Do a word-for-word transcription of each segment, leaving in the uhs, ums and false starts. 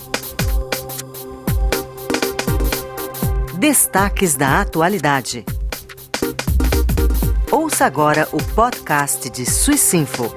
Destaques da atualidade. Ouça agora o podcast de Swissinfo.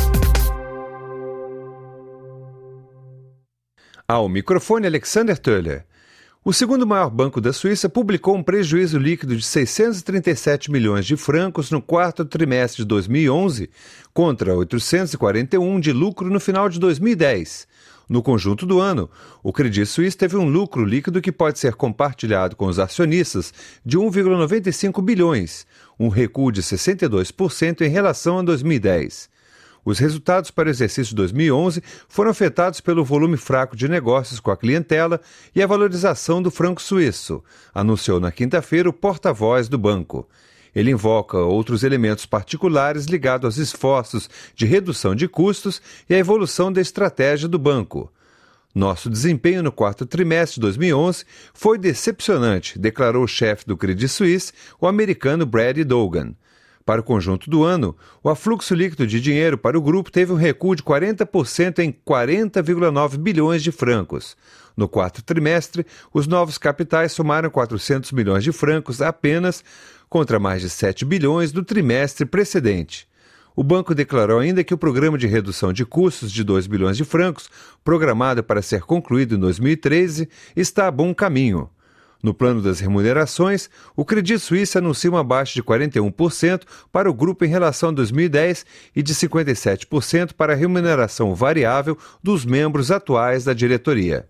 Ao microfone, Alexander Töller. O segundo maior banco da Suíça publicou um prejuízo líquido de seiscentos e trinta e sete milhões de francos no quarto trimestre de dois mil e onze, contra oitocentos e quarenta e um de lucro no final de dois mil e dez. No conjunto do ano, o Credit Suisse teve um lucro líquido que pode ser compartilhado com os acionistas de um vírgula noventa e cinco bilhões, um recuo de sessenta e dois por cento em relação a dois mil e dez. Os resultados para o exercício de dois mil e onze foram afetados pelo volume fraco de negócios com a clientela e a valorização do franco suíço, anunciou na quinta-feira o porta-voz do banco. Ele invoca outros elementos particulares ligados aos esforços de redução de custos e à evolução da estratégia do banco. Nosso desempenho no quarto trimestre de dois mil e onze foi decepcionante, declarou o chefe do Credit Suisse, o americano Brad Dogan. Para o conjunto do ano, o afluxo líquido de dinheiro para o grupo teve um recuo de quarenta por cento em quarenta vírgula nove bilhões de francos. No quarto trimestre, os novos capitais somaram quatrocentos milhões de francos apenas, contra mais de sete bilhões do trimestre precedente. O banco declarou ainda que o programa de redução de custos de dois bilhões de francos, programado para ser concluído em dois mil e treze, está a bom caminho. No plano das remunerações, o Credit Suisse anuncia uma baixa de quarenta e um por cento para o grupo em relação a dois mil e dez e de cinquenta e sete por cento para a remuneração variável dos membros atuais da diretoria.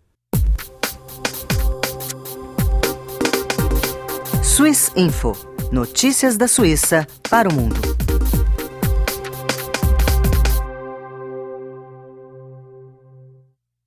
Swissinfo. Notícias da Suíça para o mundo.